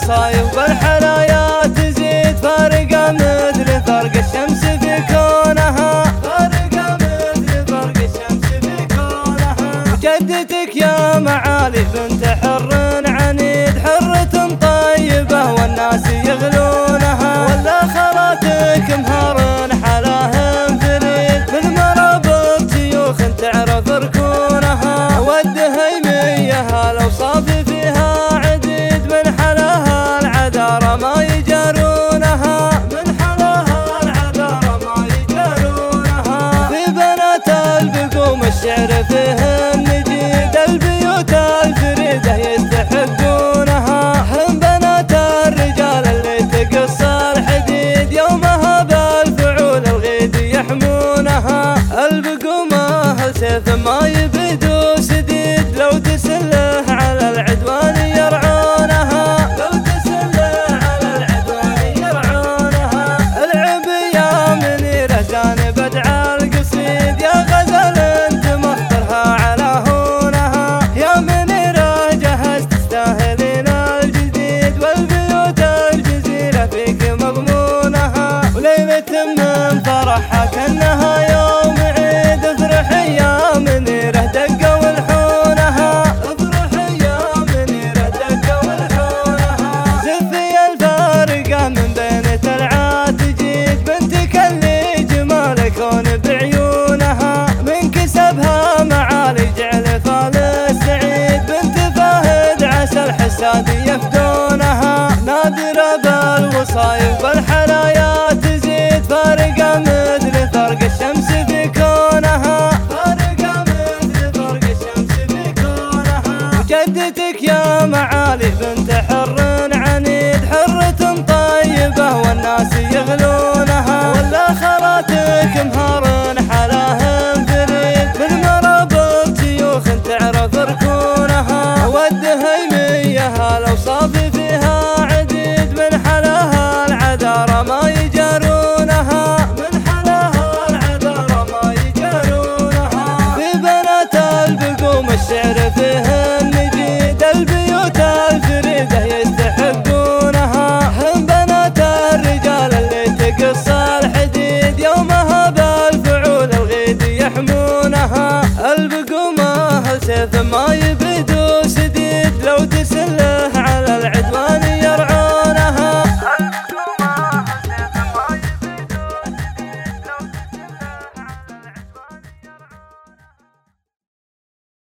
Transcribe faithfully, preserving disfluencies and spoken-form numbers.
الوصايف والحرايا تزيد فارقة مثل فرق الشمس في كونها، فارقة مثل فرق الشمس في كونها. وجدتك يا معالي بنت حر عنيد، حرة طيبة والناس يغلونها، ولا خالاتك مهار حلاهم فريد، بالمرابط شيوخ تعرف ركونها. والدهيمية الأوصاف فيها عديد، من حلاها العذارى ما يجارونها، من حلاها العذارى ما يجارونها. في بنات البقوم الشعر فيهم نجيد، البيوت الفريدة يستحقونها. هم بنات الرجال اللي تقص الحديد، يومها بالفعول الغيد يحمونها. البقوم أهل سيف ما يبدو سديد، لو تسله على العدوان يرعونها، لو تسله على العدوان يرعونها. العب يا منيرة جانب ادعى القصيد، يا غزل انت مخترها على هونها. يا منيرة جهزت تستاهلين الجديد، والبيوت الجزيرة فيك مضمونها. وليلة من فرحها كأنها يوم عيد، افرحي يا منيرة دقوا الحونها، افرحي يا منيرة دقوا الحونها. زفي الفارقة من بين تلعات تجيد، بنتك اللي جمال كون بعيونها، من كسبها معالي جعل فال السعيد. بنت فهد عسى الحساد يفدونها، نادرة بالوصايف والحرايا تزيد، فارقة مثل فرق الشمس في كونها، فارقة مثل فرق الشمس في كونها. وجدتك يا معالي بنت حر عنيد، حرة طيبة والناس يغلونها، ولا خالاتك مهار